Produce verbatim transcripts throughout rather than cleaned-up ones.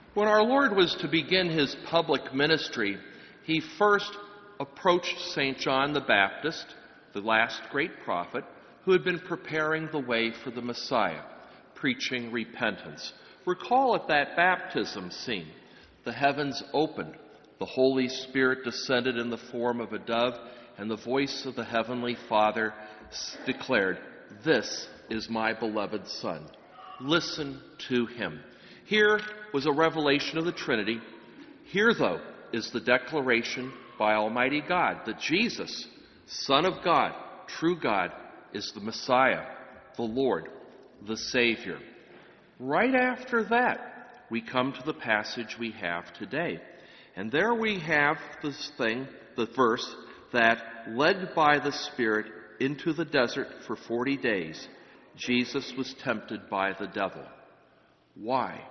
When our Lord was to begin his public ministry, he first approached Saint John the Baptist, the last great prophet, who had been preparing the way for the Messiah, preaching repentance. Recall at that baptism scene, the heavens opened, the Holy Spirit descended in the form of a dove, and the voice of the Heavenly Father declared, "This is my beloved Son. Listen to him." Here was a revelation of the Trinity. Here, though, is the declaration by Almighty God that Jesus, Son of God, true God, is the Messiah, the Lord, the Savior. Right after that, we come to the passage we have today. And there we have this thing, the verse, that led by the Spirit into the desert for forty days, Jesus was tempted by the devil. Why?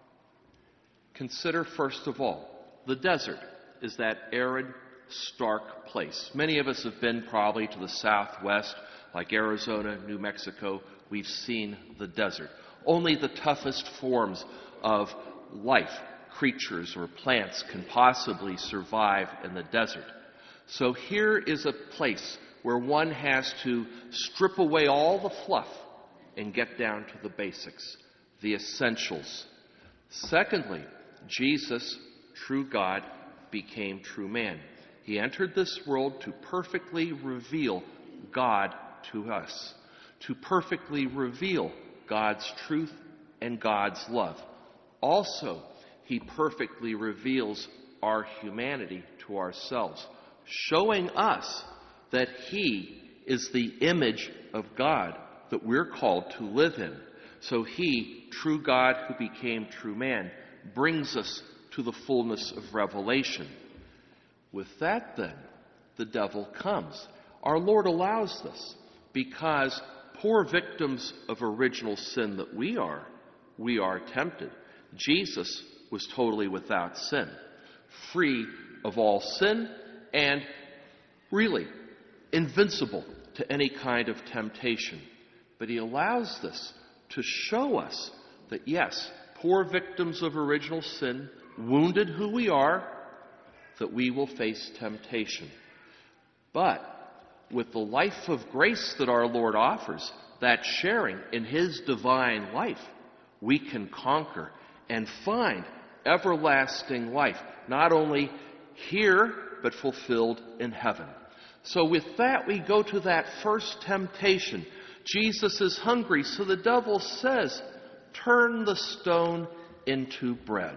Consider, first of all, the desert is that arid, stark place. Many of us have been probably to the southwest, like Arizona, New Mexico. We've seen the desert. Only the toughest forms of life, creatures or plants, can possibly survive in the desert. So here is a place where one has to strip away all the fluff and get down to the basics, the essentials. Secondly, Jesus, true God, became true man. He entered this world to perfectly reveal God to us, to perfectly reveal God's truth and God's love. Also, he perfectly reveals our humanity to ourselves, showing us that he is the image of God that we're called to live in. So he, true God who became true man, brings us to the fullness of revelation. With that, then, the devil comes. Our Lord allows this because, poor victims of original sin that we are, we are tempted. Jesus was totally without sin, free of all sin, and really invincible to any kind of temptation. But he allows this to show us that, yes, poor victims of original sin, wounded who we are, that we will face temptation. But with the life of grace that our Lord offers, that sharing in his divine life, we can conquer and find everlasting life, not only here, but fulfilled in heaven. So with that, we go to that first temptation. Jesus is hungry, so the devil says, "Turn the stone into bread."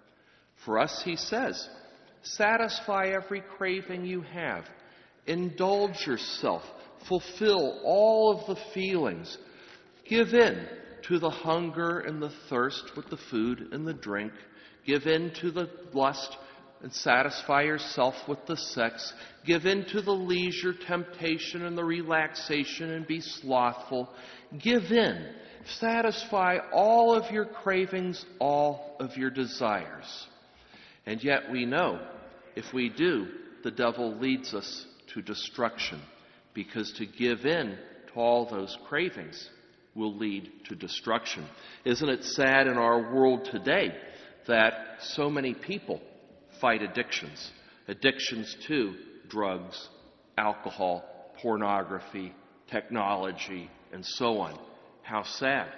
For us, he says, satisfy every craving you have. Indulge yourself. Fulfill all of the feelings. Give in to the hunger and the thirst with the food and the drink. Give in to the lust and satisfy yourself with the sex. Give in to the leisure, temptation, and the relaxation and be slothful. Give in. Satisfy all of your cravings, all of your desires. And yet we know, if we do, the devil leads us to destruction, because to give in to all those cravings will lead to destruction. Isn't it sad in our world today that so many people fight addictions? Addictions to drugs, alcohol, pornography, technology, and so on. How sad.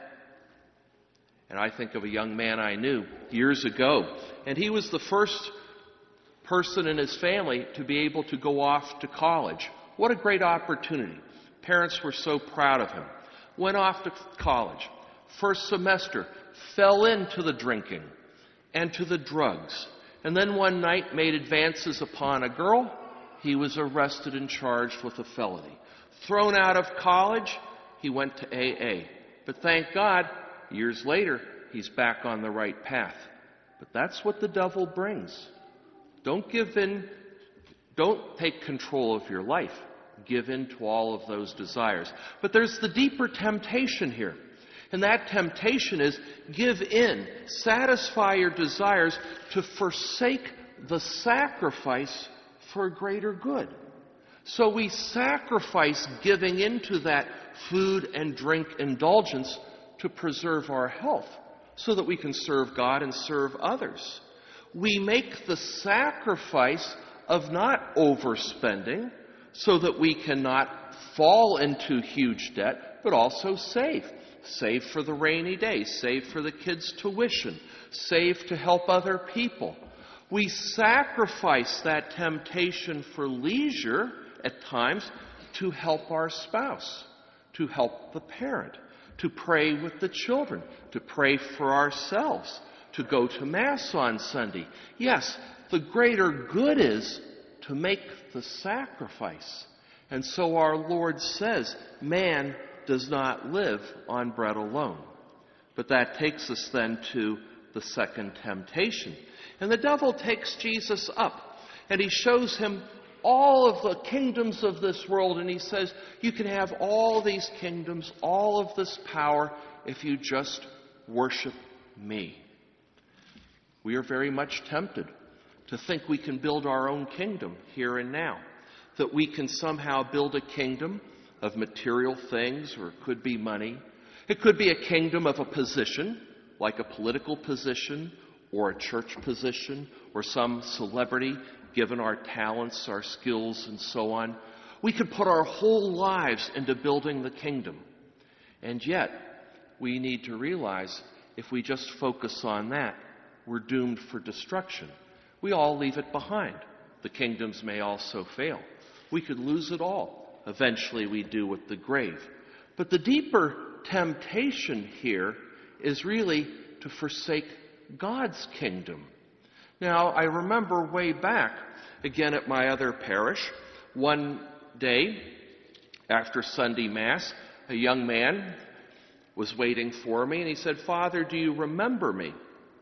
And I think of a young man I knew years ago, and he was the first person in his family to be able to go off to college. What a great opportunity. Parents were so proud of him. Went off to college. First semester, fell into the drinking and to the drugs. And then one night made advances upon a girl. He was arrested and charged with a felony. Thrown out of college, he went to A A. But thank God, years later, he's back on the right path. But that's what the devil brings. Don't give in. Don't take control of your life. Give in to all of those desires. But there's the deeper temptation here. And that temptation is give in, satisfy your desires to forsake the sacrifice for greater good. So we sacrifice giving into that food and drink indulgence to preserve our health. so that we can serve God and serve others. We make the sacrifice of not overspending so that we cannot fall into huge debt, but also save. Save for the rainy day, save for the kids' tuition, save to help other people. We sacrifice that temptation for leisure at times to help our spouse, to help the parent, to pray with the children, to pray for ourselves, to go to Mass on Sunday. Yes, the greater good is to make the sacrifice. And so our Lord says, man does not live on bread alone. But that takes us then to the second temptation. And the devil takes Jesus up, and he shows him all of the kingdoms of this world, and he says, you can have all these kingdoms, all of this power, if you just worship me. We are very much tempted to think we can build our own kingdom here and now, that we can somehow build a kingdom of material things, or it could be money. It could be a kingdom of a position, like a political position, or a church position, or some celebrity, given our talents, our skills, and so on. We could put our whole lives into building the kingdom. And yet, we need to realize if we just focus on that, we're doomed for destruction. We all leave it behind. The kingdoms may also fail. We could lose it all. Eventually we do with the grave. But the deeper temptation here is really to forsake God's kingdom. Now, I remember way back, again at my other parish, one day after Sunday Mass, a young man was waiting for me, and he said, "Father, do you remember me?"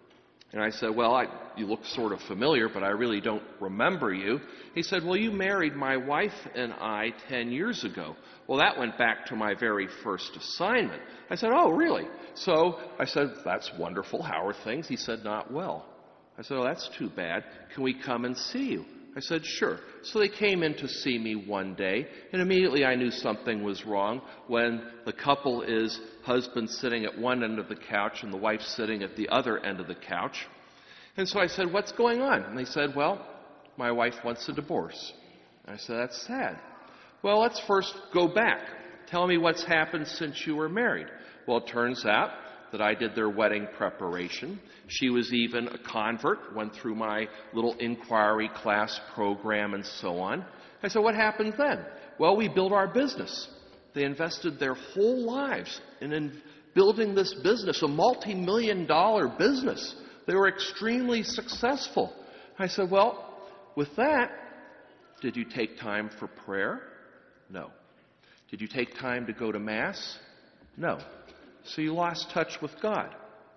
And I said, "Well, I, you look sort of familiar, but I really don't remember you." He said, "Well, you married my wife and I ten years ago." Well, that went back to my very first assignment. I said, "Oh, really?" So I said, "That's wonderful. How are things?" He said, "Not well." I said, "Oh, that's too bad. Can we come and see you?" I said, "Sure." So they came in to see me one day, and immediately I knew something was wrong when the couple is husband sitting at one end of the couch and the wife sitting at the other end of the couch. And so I said, "What's going on?" And they said, "Well, my wife wants a divorce." And I said, "That's sad." "Well, let's first go back. Tell me what's happened since you were married." Well, it turns out that I did their wedding preparation. She was even a convert, went through my little inquiry class program and so on. I said, "What happened then?" "Well, we built our business." They invested their whole lives in, in building this business, a multi-million dollar business. They were extremely successful. I said, "Well, with that, did you take time for prayer?" "No." "Did you take time to go to Mass?" "No." "So you lost touch with God?"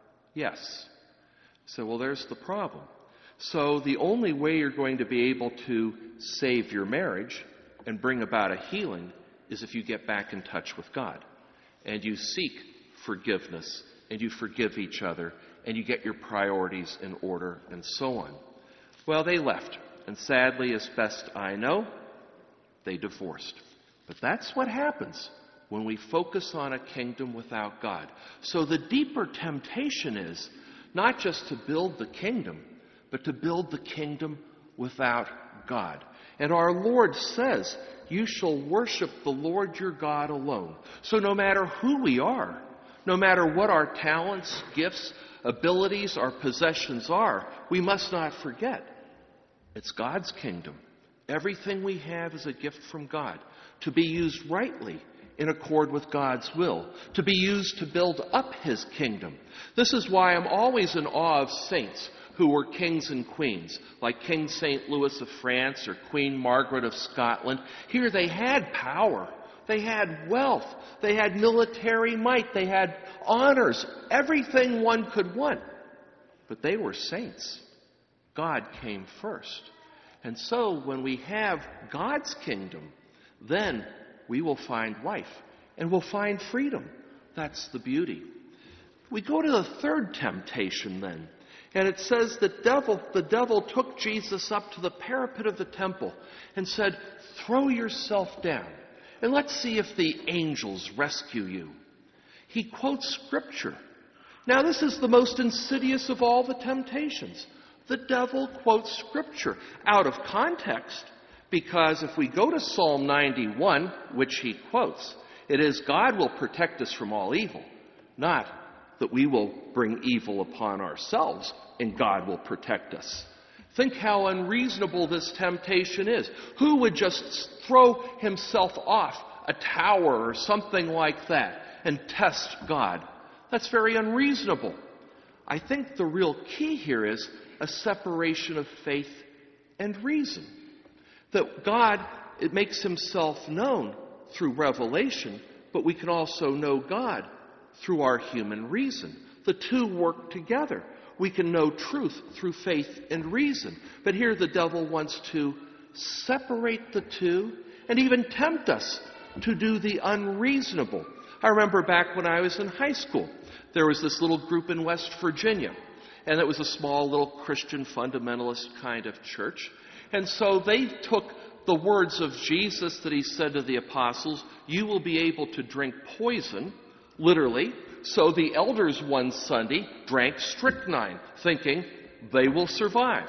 "Yes." So, well, there's the problem. So the only way you're going to be able to save your marriage and bring about a healing is if you get back in touch with God and you seek forgiveness and you forgive each other and you get your priorities in order and so on. Well, they left. And sadly, as best I know, they divorced. But that's what happens when we focus on a kingdom without God. So the deeper temptation is not just to build the kingdom, but to build the kingdom without God. And our Lord says, "You shall worship the Lord your God alone." So no matter who we are, no matter what our talents, gifts, abilities, our possessions are, we must not forget it's God's kingdom. Everything we have is a gift from God to be used rightly in accord with God's will, to be used to build up His kingdom. This is why I'm always in awe of saints who were kings and queens, like King Saint Louis of France or Queen Margaret of Scotland. Here they had power, they had wealth, they had military might, they had honors, everything one could want. But they were saints. God came first. And so when we have God's kingdom, then we will find life and we'll find freedom. That's the beauty. We go to the third temptation then. And it says that devil, the devil took Jesus up to the parapet of the temple and said, "Throw yourself down and let's see if the angels rescue you." He quotes Scripture. Now, this is the most insidious of all the temptations. The devil quotes Scripture out of context, because if we go to Psalm ninety-one, which he quotes, it is God will protect us from all evil, not that we will bring evil upon ourselves and God will protect us. Think how unreasonable this temptation is. Who would just throw himself off a tower or something like that and test God? That's very unreasonable. I think the real key here is a separation of faith and reason. That God, it makes himself known through revelation, but we can also know God through our human reason. The two work together. We can know truth through faith and reason. But here the devil wants to separate the two and even tempt us to do the unreasonable. I remember back when I was in high school, there was this little group in West Virginia, and it was a small little Christian fundamentalist kind of church. And so they took the words of Jesus that he said to the apostles, "You will be able to drink poison," literally. So the elders one Sunday drank strychnine, thinking they will survive.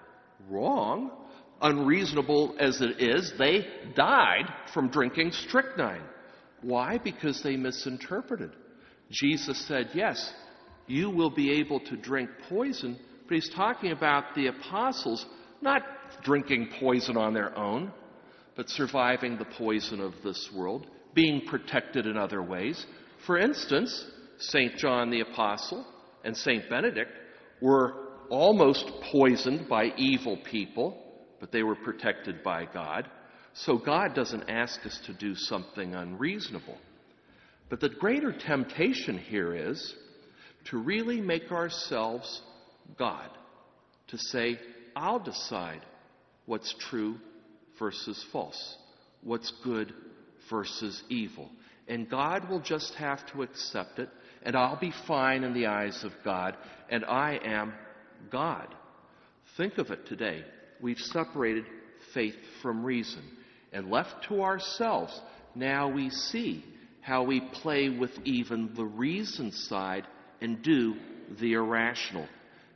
Wrong. Unreasonable as it is, they died from drinking strychnine. Why? Because they misinterpreted. Jesus said, yes, you will be able to drink poison, but he's talking about the apostles not drinking poison on their own, but surviving the poison of this world, being protected in other ways. For instance, Saint John the Apostle and Saint Benedict were almost poisoned by evil people, but they were protected by God. So God doesn't ask us to do something unreasonable. But the greater temptation here is to really make ourselves God, to say, I'll decide what's true versus false, what's good versus evil. And God will just have to accept it, and I'll be fine in the eyes of God, and I am God. Think of it today. We've separated faith from reason, and left to ourselves, now we see how we play with even the reason side and do the irrational.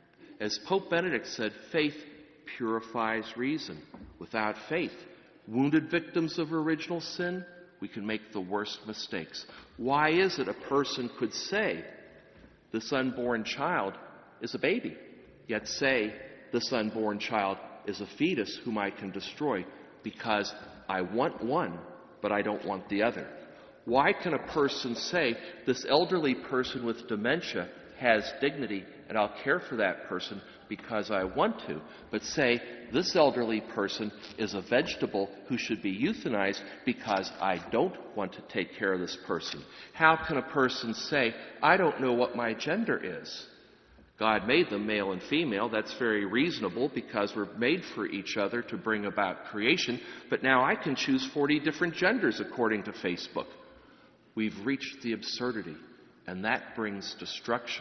As Pope Benedict said, faith purifies reason. Without faith, wounded victims of original sin, we can make the worst mistakes. Why is it a person could say, this unborn child is a baby, yet say, this unborn child is a fetus whom I can destroy because I want one, but I don't want the other? Why can a person say, this elderly person with dementia has dignity and I'll care for that person because I want to, but say, this elderly person is a vegetable who should be euthanized because I don't want to take care of this person? How can a person say, I don't know what my gender is? God made them male and female. That's very reasonable because we're made for each other to bring about creation. But now I can choose forty different genders according to Facebook. We've reached the absurdity, and that brings destruction.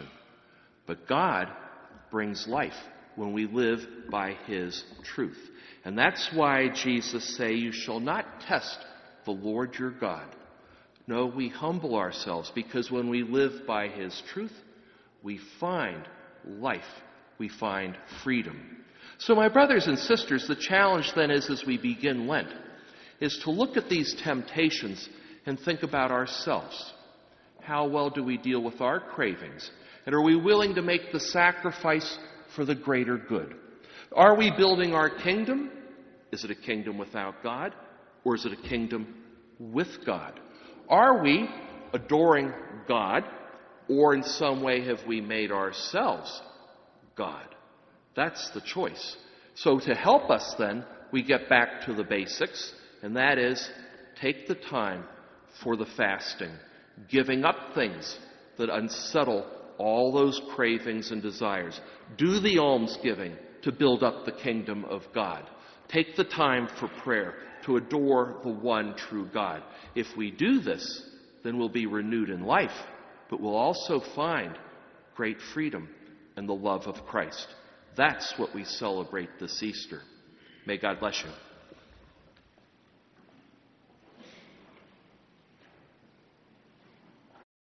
But God brings life when we live by his truth. And that's why Jesus say, you shall not test the Lord your God. No, we humble ourselves because when we live by his truth, we find life. We find freedom. So my brothers and sisters, the challenge then is as we begin Lent, is to look at these temptations and think about ourselves. How well do we deal with our cravings? And are we willing to make the sacrifice for the greater good? Are we building our kingdom? Is it a kingdom without God? Or is it a kingdom with God? Are we adoring God? Or in some way have we made ourselves God? That's the choice. So to help us then, we get back to the basics, and that is take the time for the fasting, giving up things that unsettle all those cravings and desires. Do the almsgiving to build up the kingdom of God. Take the time for prayer to adore the one true God. If we do this, then we'll be renewed in life, but we'll also find great freedom and the love of Christ. That's what we celebrate this Easter. May God bless you.